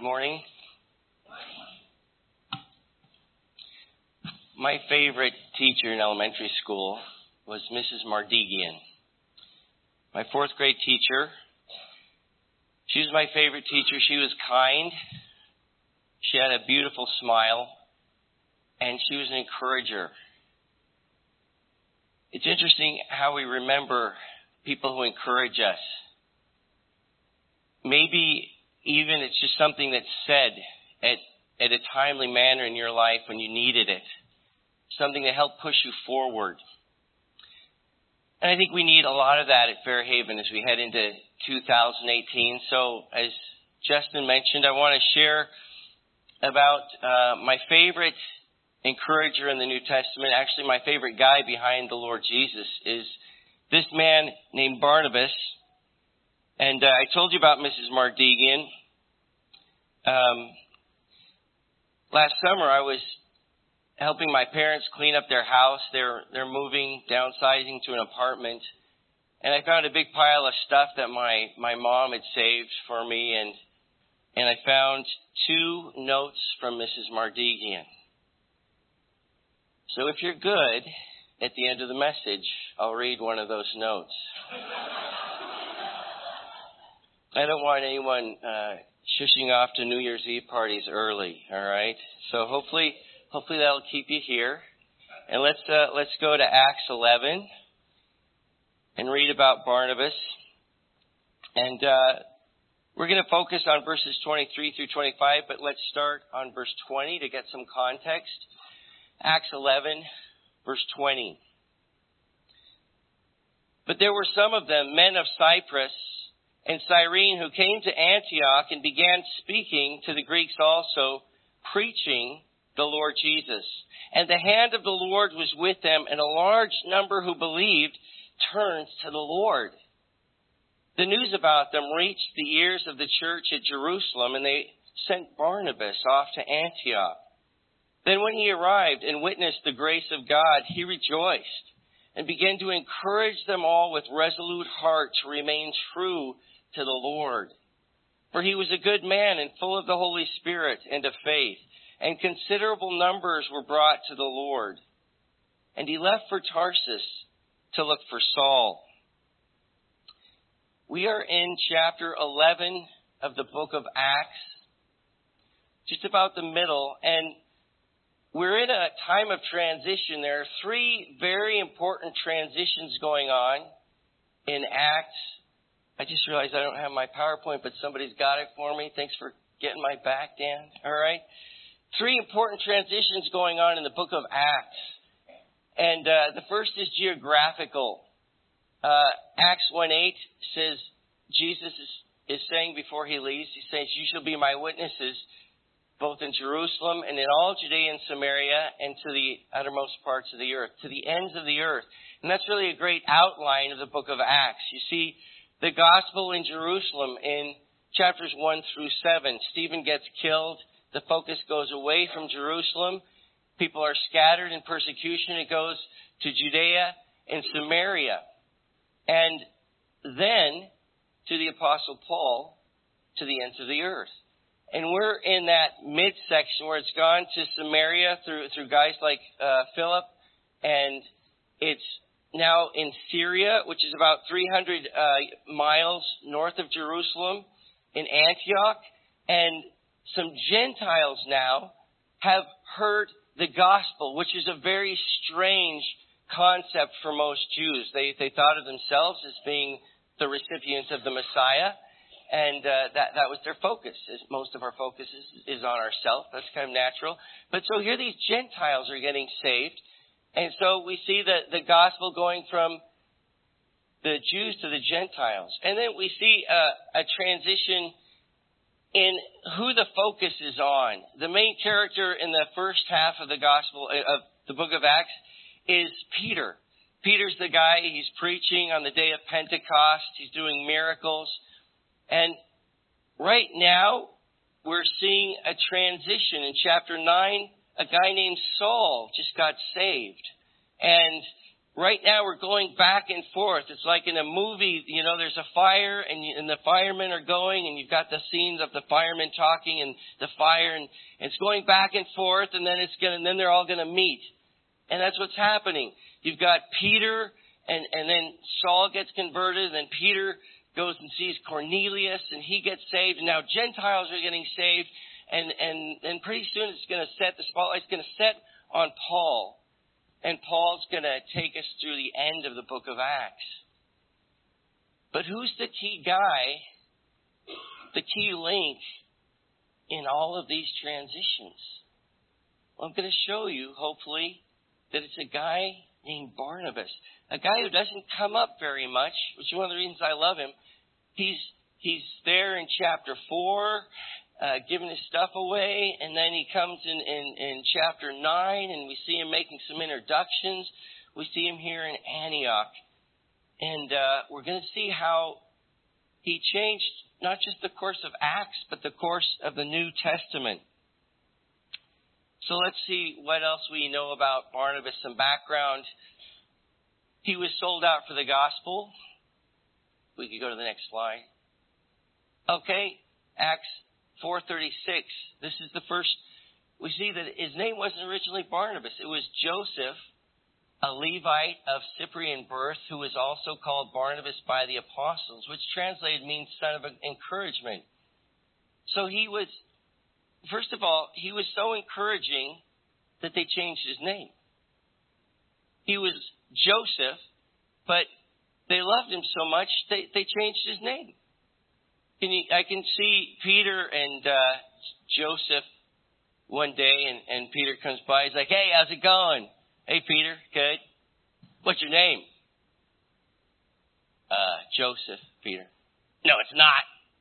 morning. My favorite teacher in elementary school was Mrs. Mardigian. My fourth grade teacher. She was my favorite teacher. She was kind. She had a beautiful smile. And she was an encourager. It's interesting how we remember people who encourage us. Maybe even it's just something that's said at a timely manner in your life when you needed it. Something to help push you forward. And I think we need a lot of that at Fairhaven as we head into 2018. So as Justin mentioned, I want to share about my favorite encourager in the New Testament. Actually, my favorite guy behind the Lord Jesus is this man named Barnabas. And I told you about Mrs. Mardigian. Last summer, I was helping my parents clean up their house. They're moving, downsizing to an apartment. And I found a big pile of stuff that my mom had saved for me. And I found 2 notes from Mrs. Mardigian. So if you're good, at the end of the message, I'll read one of those notes. I don't want anyone shushing off to New Year's Eve parties early, all right? So hopefully that'll keep you here. And let's go to Acts 11 and read about Barnabas. And we're going to focus on verses 23 through 25, but let's start on verse 20 to get some context. Acts 11, verse 20. But there were some of them, men of Cyprus and Cyrene, who came to Antioch and began speaking to the Greeks also, preaching the Lord Jesus. And the hand of the Lord was with them, and a large number who believed turned to the Lord. The news about them reached the ears of the church at Jerusalem, and they sent Barnabas off to Antioch. Then when he arrived and witnessed the grace of God, he rejoiced and began to encourage them all with resolute heart to remain true to the Lord. For he was a good man and full of the Holy Spirit and of faith, and considerable numbers were brought to the Lord. And he left for Tarsus to look for Saul. We are in chapter 11 of the book of Acts, just about the middle, and we're in a time of transition. There are 3 very important transitions going on in Acts. I just realized I don't have my PowerPoint, but somebody's got it for me. Thanks for getting my back, Dan. All right. 3 important transitions going on in the book of Acts. And the first is geographical. Acts 1:8 says, Jesus is saying before he leaves, he says, you shall be my witnesses, both in Jerusalem and in all Judea and Samaria and to the uttermost parts of the earth, to the ends of the earth. And that's really a great outline of the book of Acts. You see the gospel in Jerusalem in chapters 1 through 7. Stephen gets killed. The focus goes away from Jerusalem. People are scattered in persecution. It goes to Judea and Samaria. And then to the Apostle Paul, to the ends of the earth. And we're in that midsection where it's gone to Samaria through guys like Philip. And it's now in Syria, which is about 300 miles north of Jerusalem, in Antioch. And some Gentiles now have heard the gospel, which is a very strange concept for most Jews. They thought of themselves as being the recipients of the Messiah. And that was their focus. As most of our focus is on ourselves. That's kind of natural. But so here these Gentiles are getting saved. And so we see the gospel going from the Jews to the Gentiles. And then we see a transition in who the focus is on. The main character in the first half of the gospel of the book of Acts is Peter. Peter's the guy, he's preaching on the day of Pentecost. He's doing miracles. And right now, we're seeing a transition. In chapter 9, a guy named Saul just got saved. And right now we're going back and forth. It's like in a movie, there's a fire and the firemen are going, and you've got the scenes of the firemen talking and the fire, and it's going back and forth, and then then they're all going to meet. And that's what's happening. You've got Peter, and then Saul gets converted, and then Peter goes and sees Cornelius, and he gets saved, and now Gentiles are getting saved, and pretty soon the spotlight's going to set on Paul, and Paul's going to take us through the end of the book of Acts. But who's the key guy, the key link in all of these transitions? Well, I'm going to show you, hopefully, that it's a guy named Barnabas, a guy who doesn't come up very much, which is one of the reasons I love him. He's there in chapter 4, giving his stuff away, and then he comes in chapter 9, and we see him making some introductions. We see him here in Antioch, and we're going to see how he changed not just the course of Acts, but the course of the New Testament. So let's see what else we know about Barnabas, some background. He was sold out for the gospel. We could go to the next slide. Okay, Acts 4:36. This is the first. We see that his name wasn't originally Barnabas. It was Joseph, a Levite of Cyprian birth, who was also called Barnabas by the apostles, which translated means son of encouragement. So he was, first of all, he was so encouraging that they changed his name. He was Joseph, but they loved him so much, they changed his name. I can see Peter and Joseph one day, and Peter comes by. He's like, "Hey, how's it going?" "Hey, Peter, good." "What's your name?" Joseph, Peter." "No, it's not."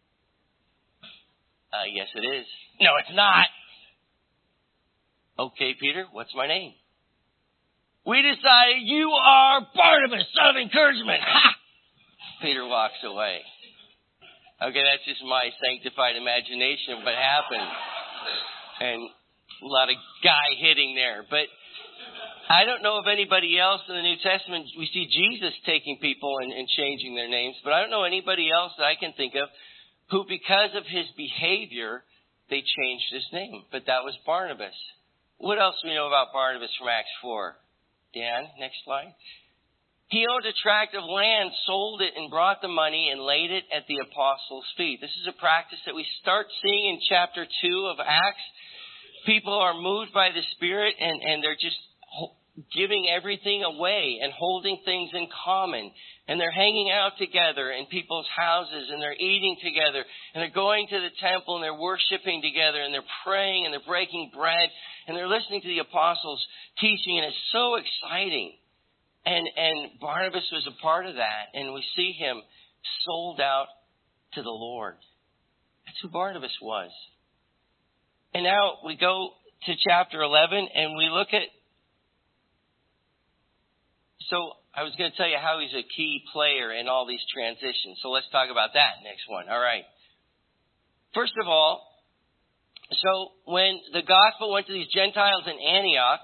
"Yes, it is." "No, it's not." "Okay, Peter, what's my name?" "We decided you are Barnabas, son of encouragement." Ha! Peter walks away. Okay, that's just my sanctified imagination of what happened. And a lot of guy hitting there. But I don't know of anybody else in the New Testament. We see Jesus taking people and changing their names. But I don't know anybody else that I can think of who, because of his behavior, they changed his name. But that was Barnabas. What else do we know about Barnabas from Acts 4? Dan, next slide. He owned a tract of land, sold it, and brought the money and laid it at the apostles' feet. This is a practice that we start seeing in chapter 2 of Acts. People are moved by the Spirit, and they're just giving everything away and holding things in common. And they're hanging out together in people's houses, and they're eating together, and they're going to the temple, and they're worshiping together, and they're praying, and they're breaking bread, and they're listening to the apostles' teaching, and it's so exciting. And Barnabas was a part of that, and we see him sold out to the Lord. That's who Barnabas was. And now we go to chapter 11, and we look at... So I was going to tell you how he's a key player in all these transitions. So let's talk about that next one. All right. First of all, so when the gospel went to these Gentiles in Antioch,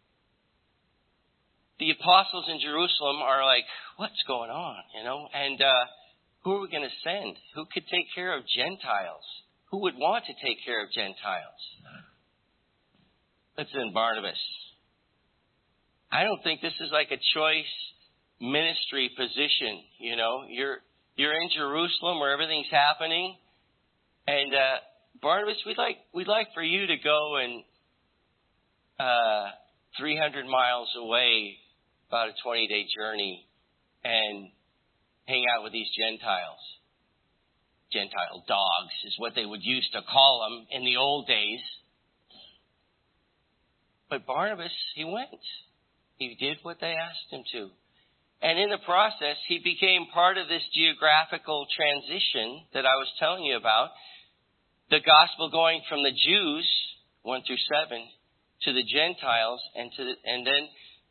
the apostles in Jerusalem are like, what's going on, And who are we going to send? Who could take care of Gentiles? Who would want to take care of Gentiles? Let's send Barnabas. I don't think this is like a choice ministry position, You're in Jerusalem where everything's happening. And Barnabas, we'd like for you to go and 300 miles away, about a 20-day journey, and hang out with these Gentiles. Gentile dogs is what they would used to call them in the old days. But Barnabas, he went. He did what they asked him to. And in the process, he became part of this geographical transition that I was telling you about. The gospel going from the Jews, 1 through 7, to the Gentiles, and then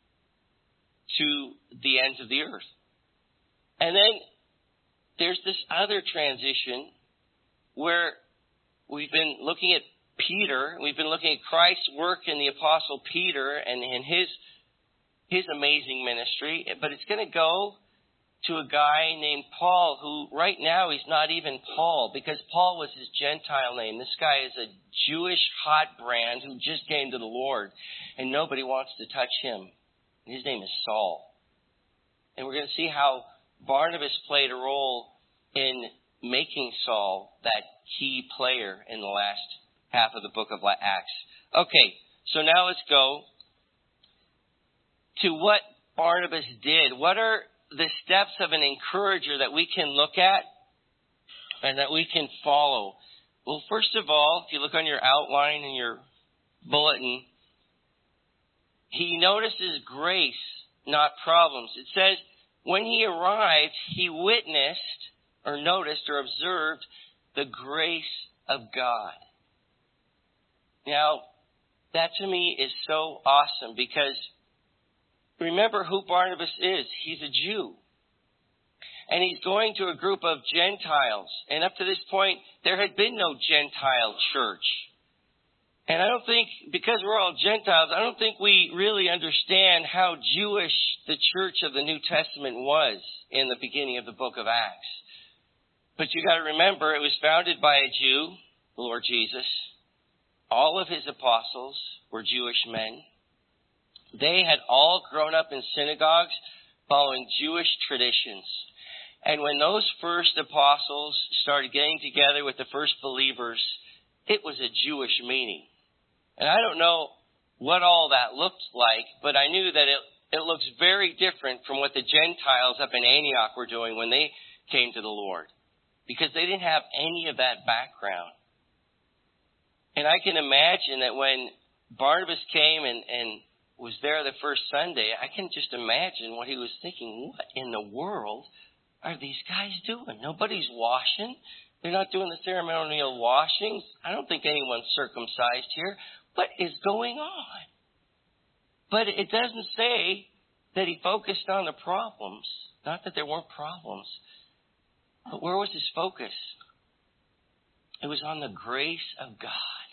to the ends of the earth. And then there's this other transition where we've been looking at Peter. We've been looking at Christ's work in the apostle Peter and his his amazing ministry, but it's going to go to a guy named Paul, who right now he's not even Paul, because Paul was his Gentile name. This guy is a Jewish hot brand who just came to the Lord, and nobody wants to touch him. His name is Saul. And we're going to see how Barnabas played a role in making Saul that key player in the last half of the book of Acts. Okay, so now let's go to what Barnabas did. What are the steps of an encourager that we can look at and that we can follow? Well, first of all, if you look on your outline in your bulletin, he notices grace, not problems. It says, when he arrived, he witnessed or noticed or observed the grace of God. Now, that to me is so awesome, because remember who Barnabas is. He's a Jew. And he's going to a group of Gentiles. And up to this point, there had been no Gentile church. And I don't think, because we're all Gentiles, I don't think we really understand how Jewish the church of the New Testament was in the beginning of the book of Acts. But you got to remember, it was founded by a Jew, the Lord Jesus. All of his apostles were Jewish men. They had all grown up in synagogues following Jewish traditions. And when those first apostles started getting together with the first believers, it was a Jewish meeting. And I don't know what all that looked like, but I knew that it looks very different from what the Gentiles up in Antioch were doing when they came to the Lord, because they didn't have any of that background. And I can imagine that when Barnabas came and was there the first Sunday, I can just imagine what he was thinking. What in the world are these guys doing? Nobody's washing. They're not doing the ceremonial washings. I don't think anyone's circumcised here. What is going on? But it doesn't say that he focused on the problems. Not that there weren't problems. But where was his focus? It was on the grace of God.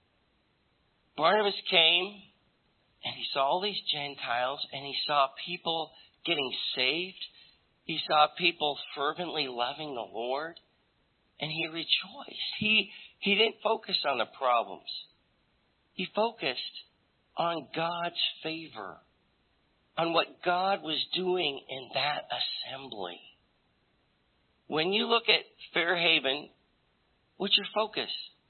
Barnabas came and he saw all these Gentiles, and he saw people getting saved. He saw people fervently loving the Lord, and he rejoiced. He didn't focus on the problems. He focused on God's favor, on what God was doing in that assembly. When you look at Fairhaven, what's your focus?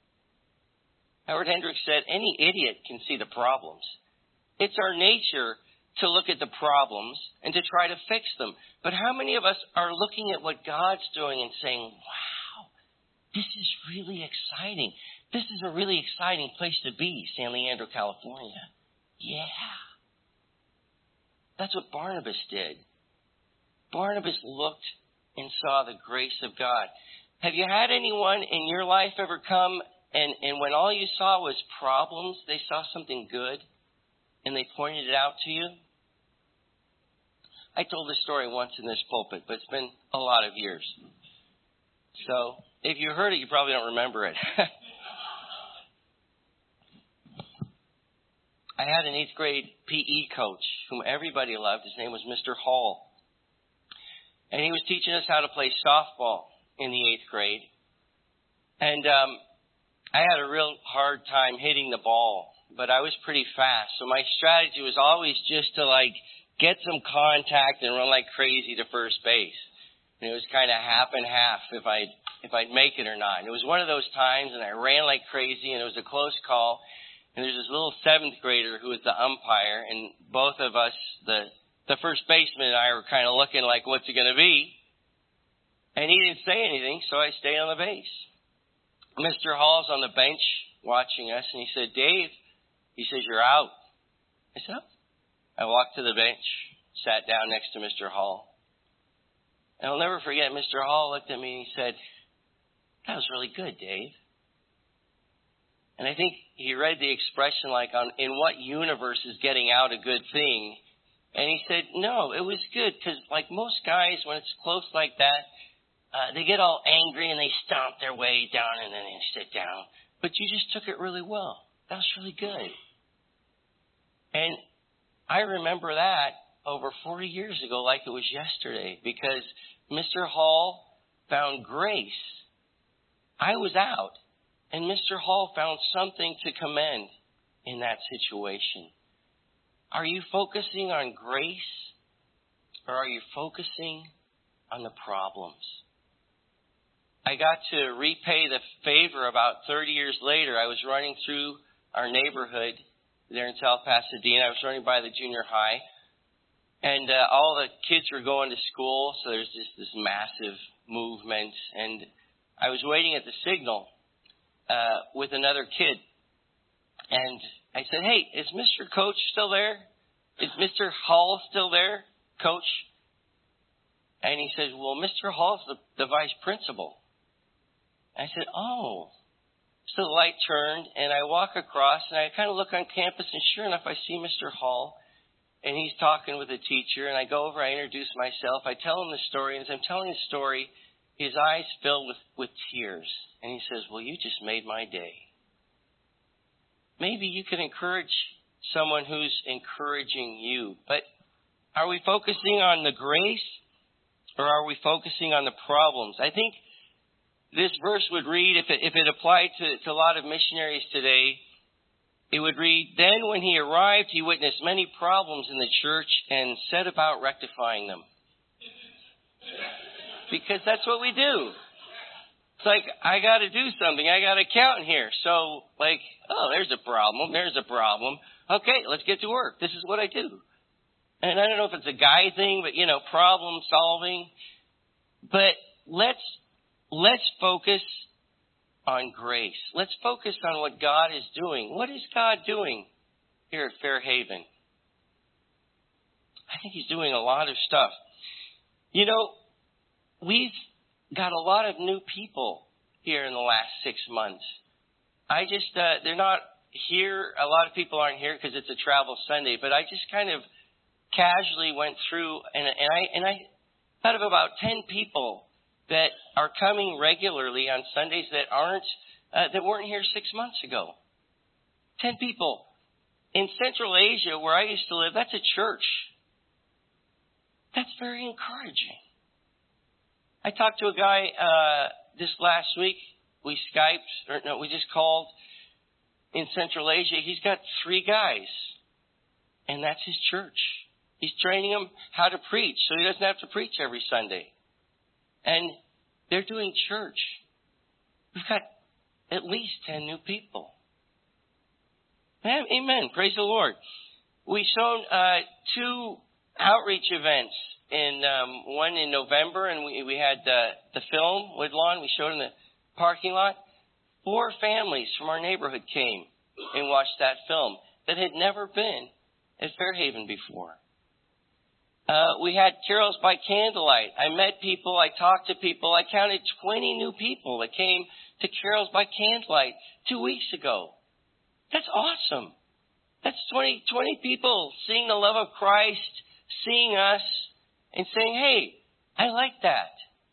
Howard Hendricks said, any idiot can see the problems. It's our nature to look at the problems and to try to fix them. But how many of us are looking at what God's doing and saying, wow, this is really exciting. This is a really exciting place to be, San Leandro, California. Yeah. That's what Barnabas did. Barnabas looked and saw the grace of God. Have you had anyone in your life ever come and when all you saw was problems, they saw something good and they pointed it out to you? I told this story once in this pulpit, but it's been a lot of years. So if you heard it, you probably don't remember it. I had an 8th grade PE coach whom everybody loved. His name was Mr. Hall. And he was teaching us how to play softball in the 8th grade. And I had a real hard time hitting the ball, but I was pretty fast. So my strategy was always just to get some contact and run like crazy to first base. And it was kind of half and half if I'd make it or not. And it was one of those times, and I ran like crazy, and it was a close call. And there's this little 7th grader who was the umpire, and both of us, the first baseman and I were kind of looking like, what's it going to be? And he didn't say anything, so I stayed on the base. Mr. Hall's on the bench watching us, and he said, Dave, he says, you're out. I said, oh. I walked to the bench, sat down next to Mr. Hall. And I'll never forget, Mr. Hall looked at me and he said, that was really good, Dave. And I think he read the expression in what universe is getting out a good thing? And he said, no, it was good, because like most guys, when it's close like that, they get all angry and they stomp their way down and then they sit down. But you just took it really well. That was really good. And I remember that over 40 years ago like it was yesterday because Mr. Hall found grace. I was out, and Mr. Hall found something to commend in that situation. Are you focusing on grace, or are you focusing on the problems? I got to repay the favor about 30 years later. I was running through our neighborhood there in South Pasadena. I was running by the junior high, and all the kids were going to school, so there's just this massive movement. And I was waiting at the signal with another kid, and I said, "Hey, is Mr. Coach still there? Is Mr. Hall still there, Coach?" And he said, "Well, Mr. Hall's the vice principal." I said, "Oh." So the light turned, and I walk across, and I kind of look on campus, and sure enough, I see Mr. Hall, and he's talking with a teacher, and I go over, I introduce myself, I tell him the story, and as I'm telling the story, his eyes fill with tears, and he says, "Well, you just made my day." Maybe you can encourage someone who's encouraging you, but are we focusing on the grace, or are we focusing on the problems? I think this verse would read, if it applied to a lot of missionaries today, it would read, "Then when he arrived, he witnessed many problems in the church and set about rectifying them." Because that's what we do. It's like, I got to do something. I got to count here. So, like, oh, there's a problem. There's a problem. Okay, let's get to work. This is what I do. And I don't know if it's a guy thing, but, problem solving. But let's focus on grace. Let's focus on what God is doing. What is God doing here at Fairhaven? I think He's doing a lot of stuff. We've got a lot of new people here in the last 6 months. They're not here. A lot of people aren't here because it's a travel Sunday, but I just kind of casually went through and I thought of about 10 people that are coming regularly on Sundays that weren't here 6 months ago. 10 people. In Central Asia, where I used to live, that's a church. That's very encouraging. I talked to a guy this last week. We just called in Central Asia. He's got 3 guys, and that's his church. He's training them how to preach so he doesn't have to preach every Sunday. And they're doing church. We've got at least 10 new people. Amen. Praise the Lord. We shown 2 outreach events. One in November, and we had the film, Woodlawn. We showed in the parking lot. 4 families from our neighborhood came and watched that film that had never been at Fairhaven before. We had carols by candlelight. I met people. I talked to people. I counted 20 new people that came to carols by candlelight 2 weeks ago. That's awesome. That's 20 people seeing the love of Christ, seeing us, and saying, "Hey, I like that."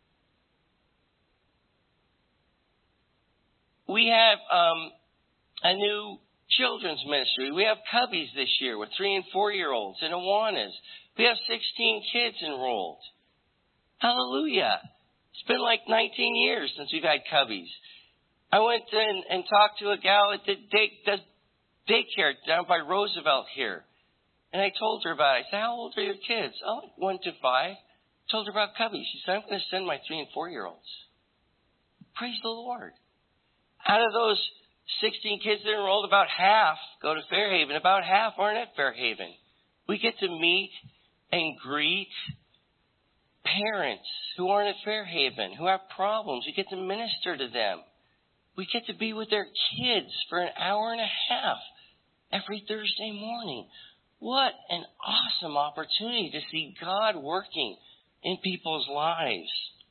We have a new children's ministry. We have Cubbies this year with 3- and 4-year-olds and Awanas. We have 16 kids enrolled. Hallelujah. It's been like 19 years since we've had Cubbies. I went in and talked to a gal that does daycare down by Roosevelt here. And I told her about it. I said, "How old are your kids?" "Oh, 1 to 5. Told her about Cubbies. She said, "I'm going to send my 3- and 4-year-olds. Praise the Lord. Out of those 16 kids that are enrolled, about half go to Fairhaven. About half aren't at Fairhaven. We get to meet and greet parents who aren't at Fairhaven, who have problems. We get to minister to them. We get to be with their kids for an hour and a half every Thursday morning. What an awesome opportunity to see God working in people's lives.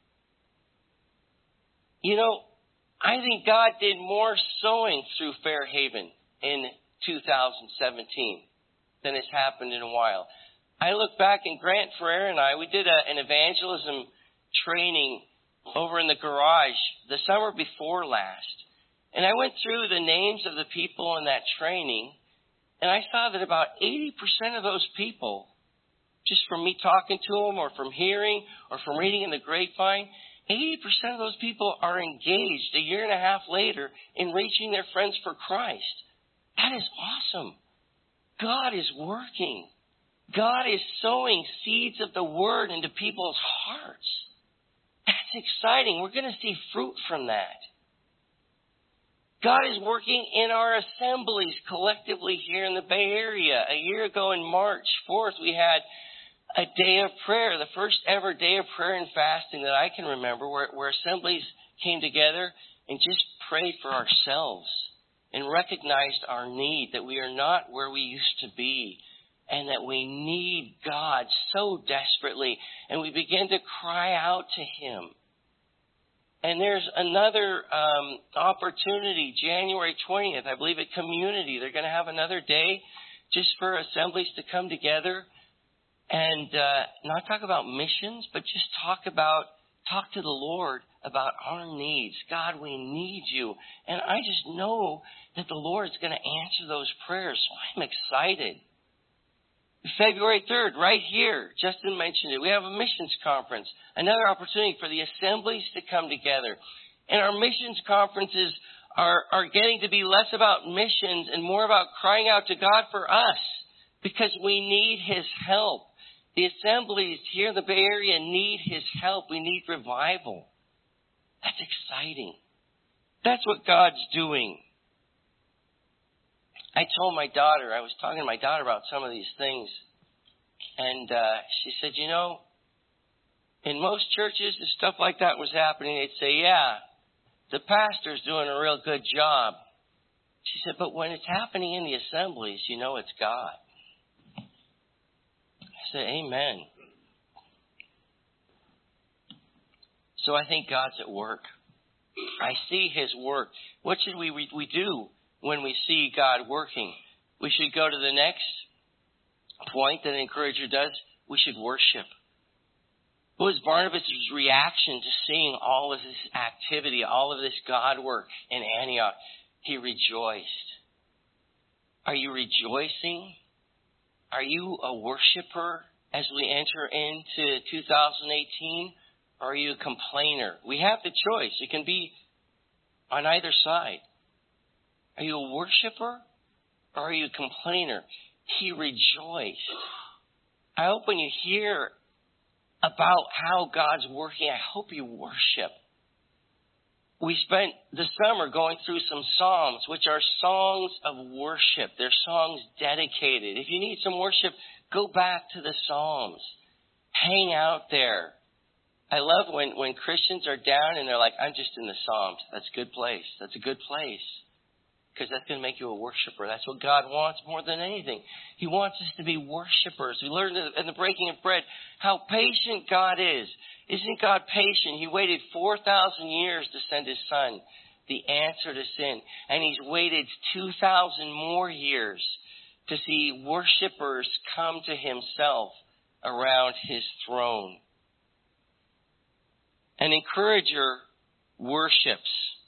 I think God did more sowing through Fairhaven in 2017 than has happened in a while. I look back, and Grant Ferrer and I, we did an evangelism training over in the garage the summer before last. And I went through the names of the people in that training, and I saw that about 80% of those people just from me talking to them or from hearing or from reading in the grapevine, 80% of those people are engaged a year and a half later in reaching their friends for Christ. That is awesome. God is working. God is sowing seeds of the Word into people's hearts. That's exciting. We're going to see fruit from that. God is working in our assemblies collectively here in the Bay Area. A year ago on March 4th, we had a day of prayer, the first ever day of prayer and fasting that I can remember, where assemblies came together and just prayed for ourselves and recognized our need, that we are not where we used to be and that we need God so desperately. And we began to cry out to Him. And there's another opportunity, January 20th, I believe at Community. They're going to have another day just for assemblies to come together and not talk about missions, but just talk to the Lord about our needs. God, we need you. And I just know that the Lord's going to answer those prayers. So I'm excited. February 3rd, right here, Justin mentioned it, we have a missions conference, another opportunity for the assemblies to come together. And our missions conferences are getting to be less about missions and more about crying out to God for us, because we need His help. The assemblies here in the Bay Area need His help. We need revival. That's exciting. That's what God's doing. I told my daughter, I was talking to my daughter about some of these things, and she said, you know, in most churches, if stuff like that was happening, they'd say, yeah, the pastor's doing a real good job. She said, but when it's happening in the assemblies, you know it's God. I said, amen. So I think God's at work. I see His work. What should we do when we see God working? We should go to the next point that an encourager does. We should worship. What was Barnabas' reaction to seeing all of this activity, all of this God work in Antioch? He rejoiced. Are you rejoicing? Are you a worshiper as we enter into 2018? Or are you a complainer? We have the choice. It can be on either side. Are you a worshiper or are you a complainer? He rejoiced. I hope when you hear about how God's working, I hope you worship. We spent the summer going through some psalms, which are songs of worship. They're songs dedicated. If you need some worship, go back to the psalms. Hang out there. I love when Christians are down and they're like, I'm just in the Psalms. That's a good place. That's a good place. Because that's going to make you a worshiper. That's what God wants more than anything. He wants us to be worshipers. We learned in the breaking of bread how patient God is. Isn't God patient? He waited 4,000 years to send His Son, the answer to sin. And He's waited 2,000 more years to see worshipers come to Himself around His throne. An encourager worships.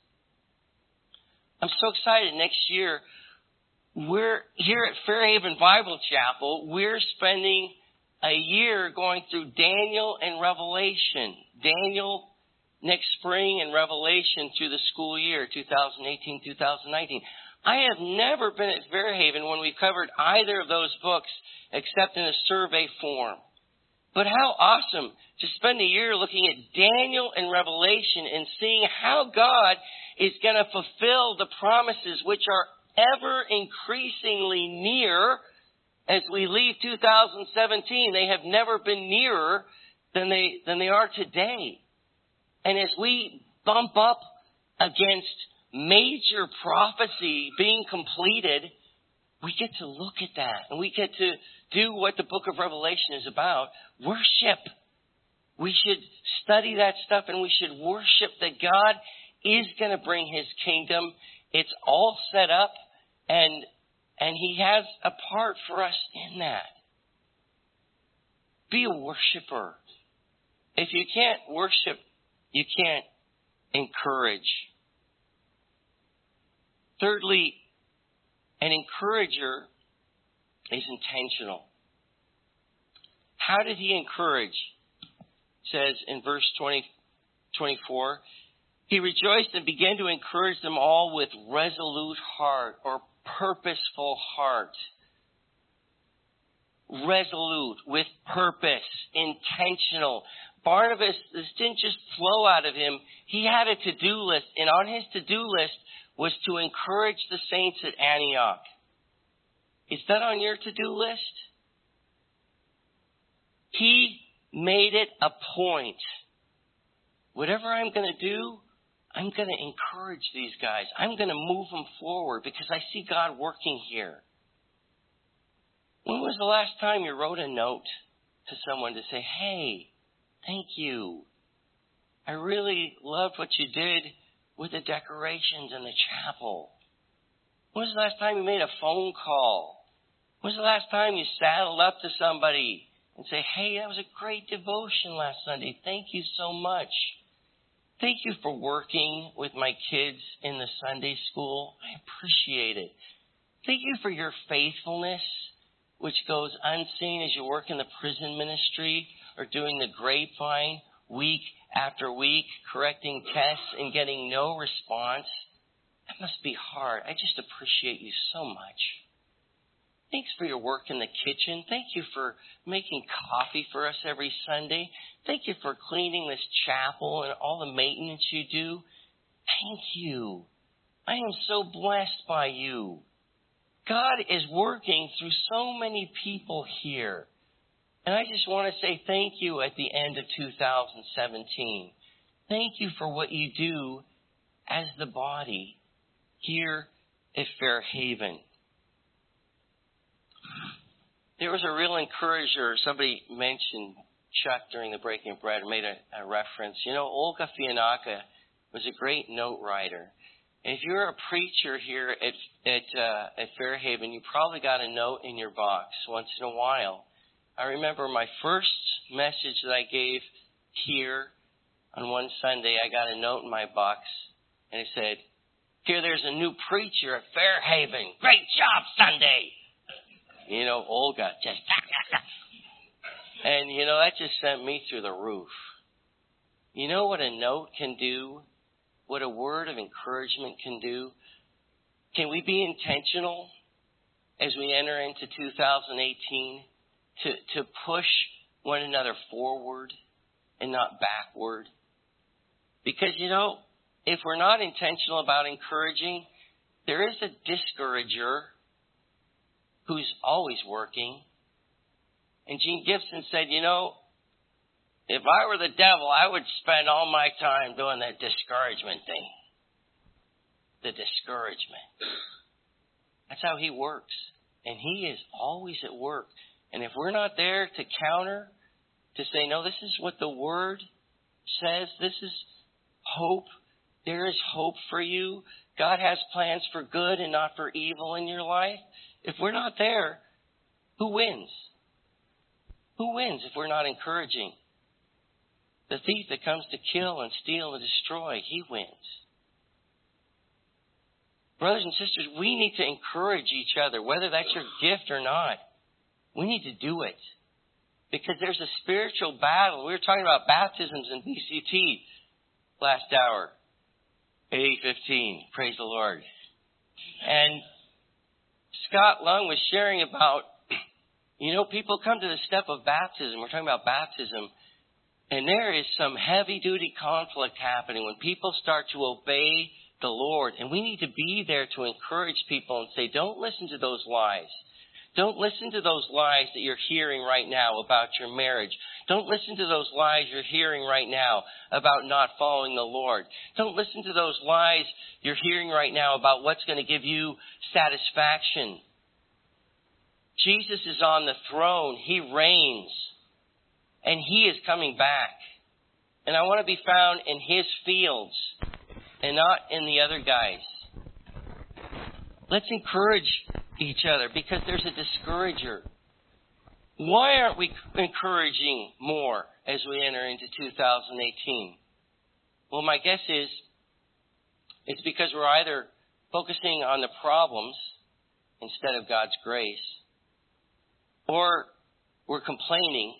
I'm so excited. Next year, we're here at Fairhaven Bible Chapel. We're spending a year going through Daniel and Revelation. Daniel next spring and Revelation through the school year, 2018-2019. I have never been at Fairhaven when we've covered either of those books except in a survey form. But how awesome to spend a year looking at Daniel and Revelation and seeing how God is going to fulfill the promises which are ever increasingly near as we leave 2017. They have never been nearer than they are today. And as we bump up against major prophecy being completed, we get to look at that and we get to do what the book of Revelation is about. Worship. We should study that stuff and we should worship that God is going to bring His kingdom. It's all set up and He has a part for us in that. Be a worshiper. If you can't worship, you can't encourage. Thirdly, an encourager is intentional. How did he encourage? It says in verse 24, he rejoiced and began to encourage them all with resolute heart or purposeful heart. Resolute, with purpose, intentional. Barnabas, this didn't just flow out of him. He had a to-do list, and on his to-do list was to encourage the saints at Antioch. Is that on your to-do list? He made it a point. Whatever I'm going to do, I'm going to encourage these guys. I'm going to move them forward because I see God working here. When was the last time you wrote a note to someone to say, hey, thank you. I really loved what you did with the decorations in the chapel. When was the last time you made a phone call? When was the last time you saddled up to somebody and say, hey, that was a great devotion last Sunday. Thank you so much. Thank you for working with my kids in the Sunday school. I appreciate it. Thank you for your faithfulness, which goes unseen as you work in the prison ministry or doing the grapevine week after week, correcting tests and getting no response. That must be hard. I just appreciate you so much. Thanks for your work in the kitchen. Thank you for making coffee for us every Sunday. Thank you for cleaning this chapel and all the maintenance you do. Thank you. I am so blessed by you. God is working through so many people here. And I just want to say thank you at the end of 2017. Thank you for what you do as the body here at Fairhaven. There was a real encourager. Somebody mentioned Chuck during the breaking of bread, made a reference. You know, Olga Fianaka was a great note writer. And if you're a preacher here at Fairhaven, you probably got a note in your box once in a while. I remember my first message that I gave here on one Sunday, I got a note in my box, and it said, here, there's a new preacher at Fairhaven. Great job, Sunday. You know, Olga just... And, you know, that just sent me through the roof. You know what a note can do? What a word of encouragement can do? Can we be intentional as we enter into 2018 to push one another forward and not backward? Because, you know, if we're not intentional about encouraging, there is a discourager who's always working. And Gene Gibson said, you know, if I were the devil, I would spend all my time doing that discouragement thing. The discouragement. That's how he works. And he is always at work. And if we're not there to counter, to say, no, this is what the Word says, this is hope, there is hope for you. God has plans for good and not for evil in your life. If we're not there, who wins? Who wins if we're not encouraging? The thief that comes to kill and steal and destroy, he wins. Brothers and sisters, we need to encourage each other, whether that's your gift or not. We need to do it. Because there's a spiritual battle. We were talking about baptisms in BCT last hour. 8:15. Praise the Lord. And Scott Lung was sharing about, you know, people come to the step of baptism. We're talking about baptism. And there is some heavy-duty conflict happening when people start to obey the Lord. And we need to be there to encourage people and say, don't listen to those lies. Don't listen to those lies that you're hearing right now about your marriage. Don't listen to those lies you're hearing right now about not following the Lord. Don't listen to those lies you're hearing right now about what's going to give you satisfaction. Jesus is on the throne. He reigns. And He is coming back. And I want to be found in His fields and not in the other guys. Let's encourage each other because there's a discourager. Why aren't we encouraging more as we enter into 2018? Well, my guess is it's because we're either focusing on the problems instead of God's grace, or we're complaining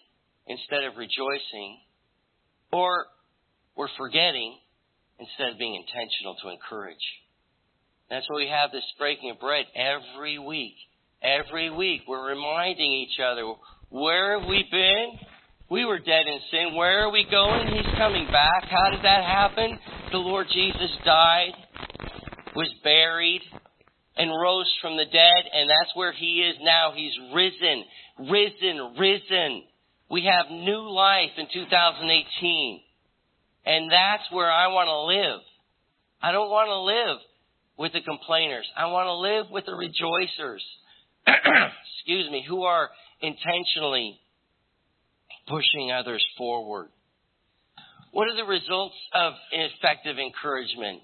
instead of rejoicing, or we're forgetting instead of being intentional to encourage. That's why we have this breaking of bread every week. Every week we're reminding each other, where have we been? We were dead in sin. Where are we going? He's coming back. How did that happen? The Lord Jesus died, was buried, and rose from the dead, and that's where He is now. He's risen, risen, risen. We have new life in 2018. And that's where I want to live. I don't want to live with the complainers. I want to live with the rejoicers. Excuse me, who are intentionally pushing others forward. What are the results of effective encouragement?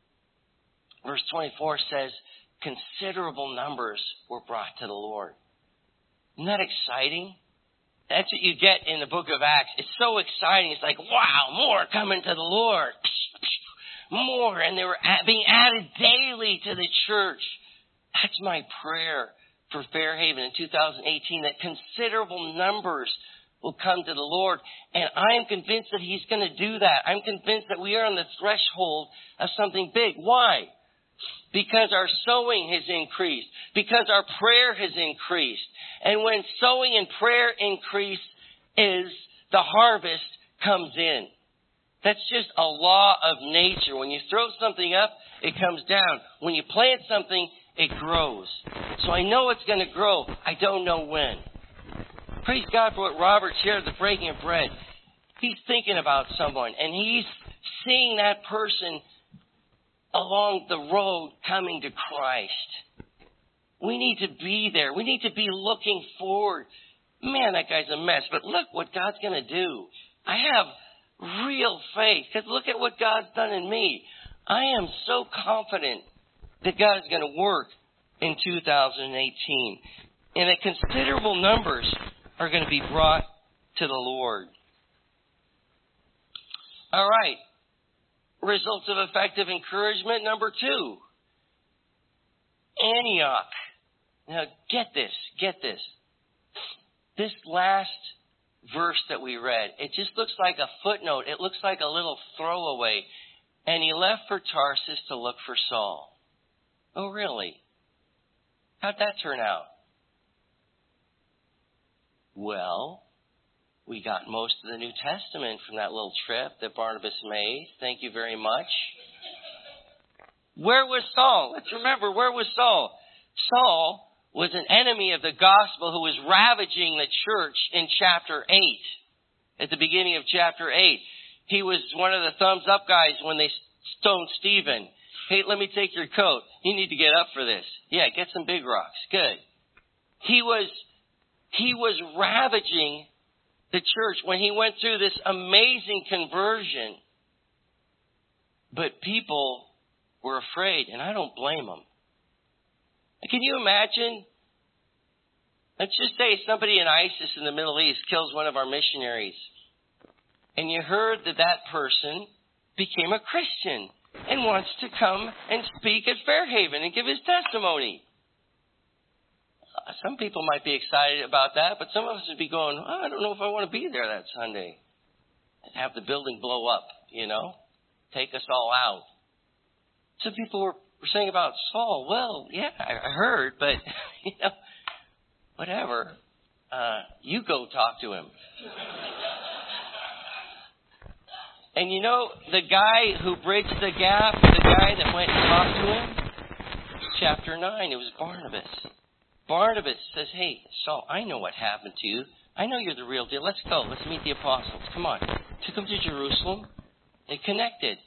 Verse 24 says, considerable numbers were brought to the Lord. Isn't that exciting? That's what you get in the book of Acts. It's so exciting. It's like, wow, more coming to the Lord. More. And they were being added daily to the church. That's my prayer for Fairhaven in 2018, that considerable numbers will come to the Lord. And I am convinced that He's going to do that. I'm convinced that we are on the threshold of something big. Why? Because our sowing has increased. Because our prayer has increased. And when sowing and prayer increase, the harvest comes in. That's just a law of nature. When you throw something up, it comes down. When you plant something, it grows. So I know it's going to grow. I don't know when. Praise God for what Robert shared at the breaking of bread. He's thinking about someone, and he's seeing that person along the road coming to Christ. We need to be there. We need to be looking forward. Man, that guy's a mess, but look what God's going to do. I have real faith, because look at what God's done in me. I am so confident that God is going to work in 2018, and that considerable numbers are going to be brought to the Lord. All right. Results of effective encouragement. Number 2. Antioch. Now, get this. This last verse that we read, it just looks like a footnote. It looks like a little throwaway. And he left for Tarsus to look for Saul. Oh, really? How'd that turn out? Well, we got most of the New Testament from that little trip that Barnabas made. Thank you very much. Where was Saul? Let's remember, where was Saul? Saul was an enemy of the gospel who was ravaging the church in chapter 8. At the beginning of chapter 8. He was one of the thumbs up guys when they stoned Stephen. Hey, let me take your coat. You need to get up for this. Yeah, get some big rocks. Good. He was ravaging the church when he went through this amazing conversion. But people were afraid, and I don't blame them. Can you imagine? Let's just say somebody in ISIS in the Middle East kills one of our missionaries. And you heard that that person became a Christian and wants to come and speak at Fairhaven and give his testimony. Some people might be excited about that, but some of us would be going, I don't know if I want to be there that Sunday. And have the building blow up, take us all out. Some people were saying about Saul, well, yeah, I heard, but, whatever. You go talk to him. And the guy who bridged the gap, the guy that went and talked to him, chapter 9, it was Barnabas. Barnabas says, hey, Saul, I know what happened to you. I know you're the real deal. Let's go. Let's meet the apostles. Come on. Took them to Jerusalem. They connected.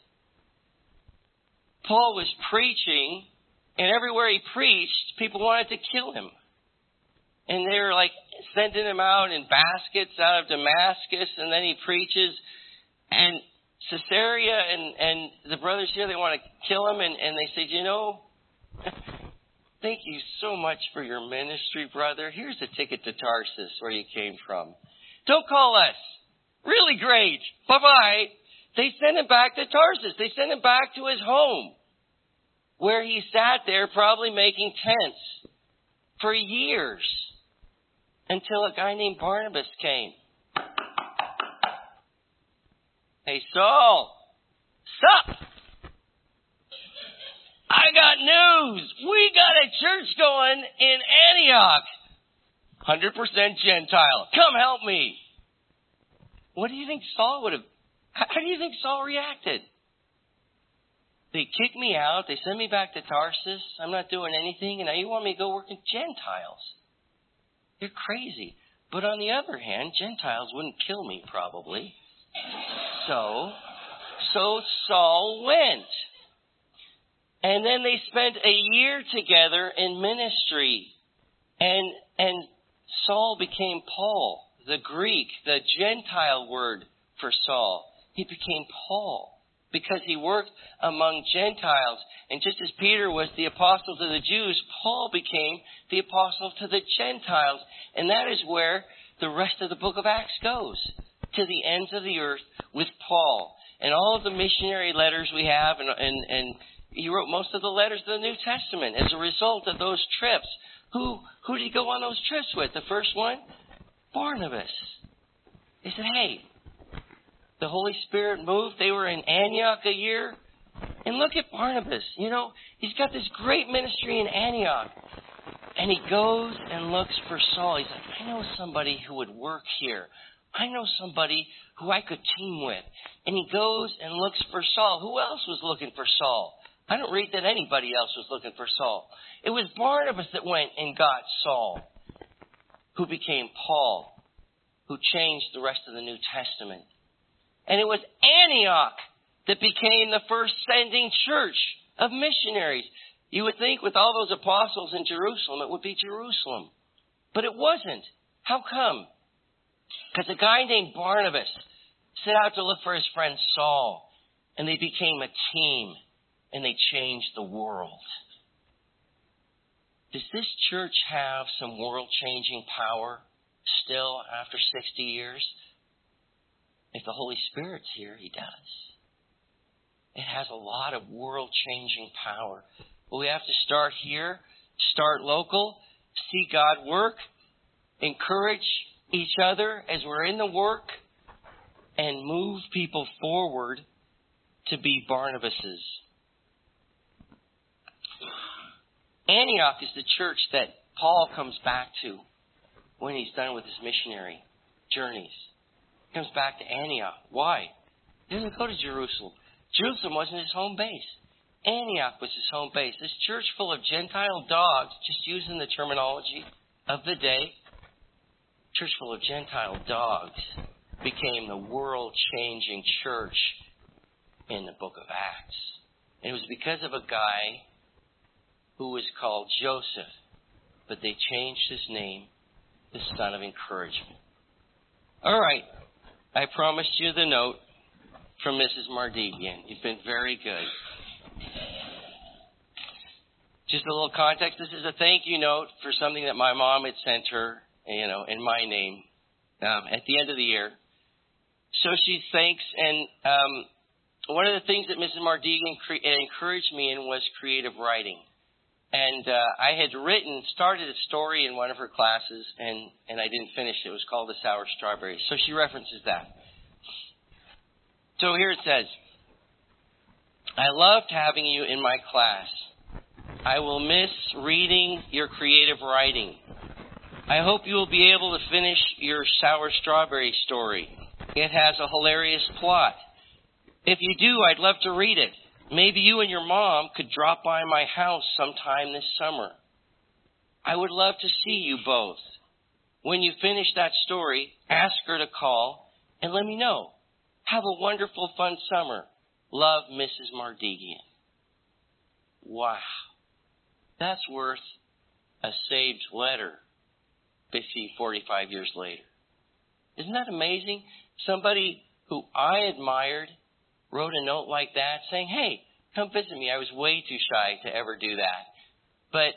Paul was preaching, and everywhere he preached, people wanted to kill him. And they were like sending him out in baskets out of Damascus, and then he preaches. And Caesarea and the brothers here, they want to kill him, and they said, thank you so much for your ministry, brother. Here's a ticket to Tarsus, where you came from. Don't call us. Really great. Bye-bye. They sent him back to Tarsus. They sent him back to his home, where he sat there probably making tents for years until a guy named Barnabas came. Hey, Saul. Sup? I got news. We got a church going in Antioch. 100% Gentile. Come help me. What do you think Saul would have... How do you think Saul reacted? They kicked me out. They sent me back to Tarsus. I'm not doing anything. And now you want me to go work with Gentiles. You're crazy. But on the other hand, Gentiles wouldn't kill me probably. So Saul went. And then they spent a year together in ministry. And Saul became Paul, the Greek, the Gentile word for Saul. He became Paul because he worked among Gentiles. And just as Peter was the apostle to the Jews, Paul became the apostle to the Gentiles. And that is where the rest of the book of Acts goes, to the ends of the earth with Paul. And all of the missionary letters we have, and he wrote most of the letters of the New Testament as a result of those trips. Who did he go on those trips with? The first one? Barnabas. They said, hey, the Holy Spirit moved. They were in Antioch a year. And look at Barnabas. You know, he's got this great ministry in Antioch. And he goes and looks for Saul. He's like, I know somebody who would work here. I know somebody who I could team with. And he goes and looks for Saul. Who else was looking for Saul? I don't read that anybody else was looking for Saul. It was Barnabas that went and got Saul, who became Paul, who changed the rest of the New Testament. And it was Antioch that became the first sending church of missionaries. You would think with all those apostles in Jerusalem, it would be Jerusalem. But it wasn't. How come? Because a guy named Barnabas set out to look for his friend Saul, and they became a team. And they changed the world. Does this church have some world-changing power still after 60 years? If the Holy Spirit's here, He does. It has a lot of world-changing power. But we have to start here, start local, see God work, encourage each other as we're in the work, and move people forward to be Barnabases. Antioch is the church that Paul comes back to when he's done with his missionary journeys. He comes back to Antioch. Why? He doesn't go to Jerusalem. Jerusalem wasn't his home base. Antioch was his home base. This church full of Gentile dogs, just using the terminology of the day, church full of Gentile dogs became the world-changing church in the book of Acts. And it was because of a guy who was called Joseph, but they changed his name, the Son of Encouragement. All right, I promised you the note from Mrs. Mardigian. You've been very good. Just a little context. This is a thank you note for something that my mom had sent her, in my name, at the end of the year. So she thanks, and one of the things that Mrs. Mardigian encouraged me in was creative writing. And I had started a story in one of her classes, and I didn't finish it. It was called The Sour Strawberry. So she references that. So here it says, I loved having you in my class. I will miss reading your creative writing. I hope you will be able to finish your Sour Strawberry story. It has a hilarious plot. If you do, I'd love to read it. Maybe you and your mom could drop by my house sometime this summer. I would love to see you both. When you finish that story, ask her to call and let me know. Have a wonderful, fun summer. Love, Mrs. Mardigian. Wow. That's worth a saved letter 45 years later. Isn't that amazing? Somebody who I admired wrote a note like that saying, hey, come visit me. I was way too shy to ever do that. But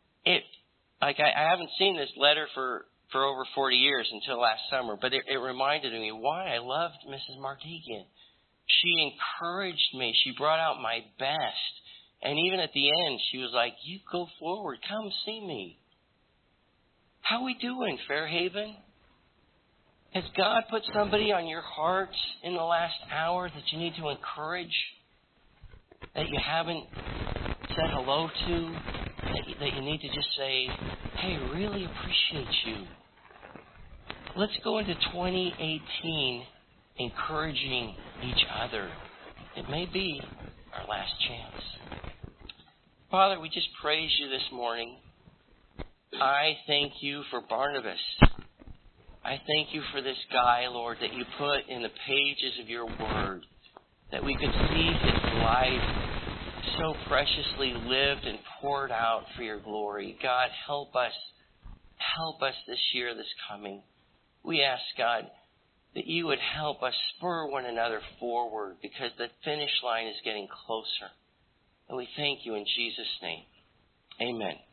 I haven't seen this letter for over 40 years until last summer, but it reminded me why I loved Mrs. Mardigian. She encouraged me. She brought out my best. And even at the end, she was like, you go forward. Come see me. How we doing, Fairhaven? Has God put somebody on your heart in the last hour that you need to encourage, that you haven't said hello to, that you need to just say, hey, really appreciate you. Let's go into 2018 encouraging each other. It may be our last chance. Father, we just praise you this morning. I thank you for Barnabas. I thank you for this guy, Lord, that you put in the pages of your word, that we could see his life so preciously lived and poured out for your glory. God, help us this year that's coming. We ask, God, that you would help us spur one another forward because the finish line is getting closer. And we thank you in Jesus' name. Amen.